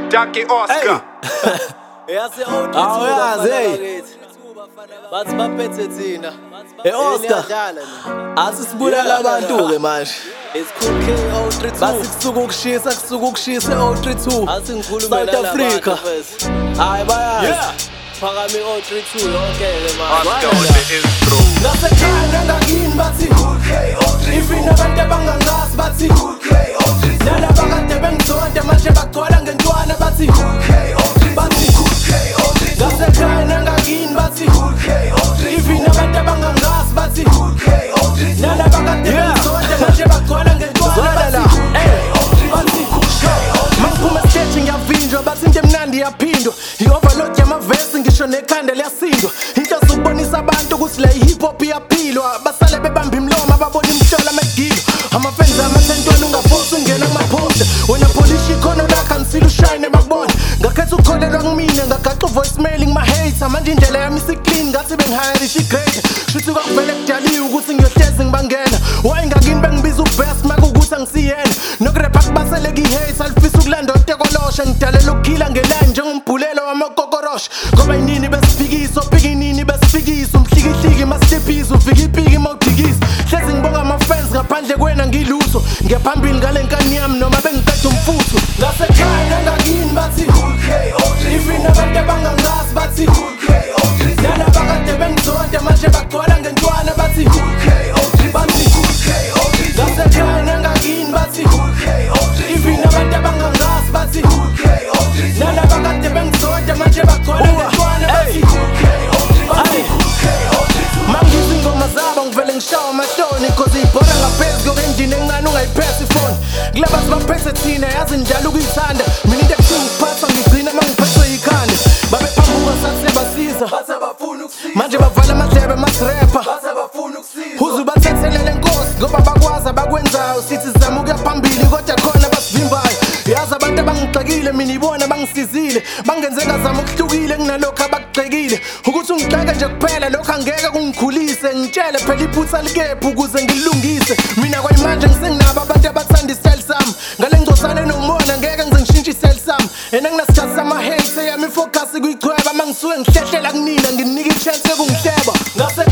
Jackie Oscar. Yazi yazi bathi baphethe thina Oscar asisibulala abantu ke manje It's cool K032 bathi kusuka ukushisa O32 athi ngikhulumela South Africa hayi bayazi phakame O32 yonke ke Oscar manje on the intro. nasekhaya ngakini bathi even abantu abangangazi bathi nalaba kade bengizonda manje bagcwala ngentwana bathi nasekhaya ngakini bathi even abantu abangangazi bathi nalaba kade bengizonda manje bagcwala ngentwana bathi mangiphuma stage ngiyavinjwa bathi into emnandi yaphindwa i-overload yamavesi ngisho nekhanda liyasindwa into sokubonisa abantu ukuthi la hip hop iyaphilwa basale bebamba imlomo ababona imhlola amagilo amafenzi amathentwana ungaphosi ungena kumaphosta wena polish ikhono lakho anisile ushine bakubona ngakhetha ukukholelwa kumina ngagaxa uvoicemail ngima-hater manje indlela yami isiclean ngathi bengihayerisha igrade shuthi kwakuvele kudaliwe ukuthi ngiyohlezi ngibangena wayengakini bengibiza ubest makuwukuthi angisiyena nokurepha kubaseleka i-hate alifisa ukulanda otekolosha ngidalela ukukhila ngeline njengombhulelo wamakokorosha ngoba inini besifikisa opika inini besifikisa umhlikihliki masitephisa ufika ipiki mawudikisa hlezi ngibonga ama-fans ngaphandle kwena ngilutho ngiyaphambili ngale nkani yami noma bengiqeda umfutho ngasekhaya nangakini bathi even abantu abangangazi bathi nalaba kade bengizonda manje bagcwala ngentwana bathi ngasekhaya nangakini bathi even abantu abangangazi bathi nalaba kade bengizonda manje bagcwala ngentwana bathi mangiza ingoma zabo ngivele ngishawa amatoni cause ibhora ngaphezu kokendini encane ungayiphesi ifoni kulaba sibaphethe thina yazi njalo ukuyithanda mina into ebuhlungu kuphatha ngigcina uma ngiphethwe yikhanda babephambuka sathi sebasiza manje bavala amadlebe masirepha uze ubathethelele nkosi ngoba bakwazi abakwenzayo sithi sizama ukuya phambili kodwa khona basivimbayo yazi abantu abangigxekile mina ibona abangisizile bangenze ngazama okuhlukile kunalokho abakugxekile ukuthi ungigxeke nje kuphela lokho angeke kungikhulise ngitshele phela iphutha likephi ukuze ngilungise mina kwayimanje ngisenginabo abantu abathanda isitayile sami ngale ngcosane nomona ngeke ngize ngishintshe isitayile sami ena nginasikhathi sama-hate eyami ifocus kuyichweba uma ngisuke ngihlehlela kunina nginika i-chance yokungihleba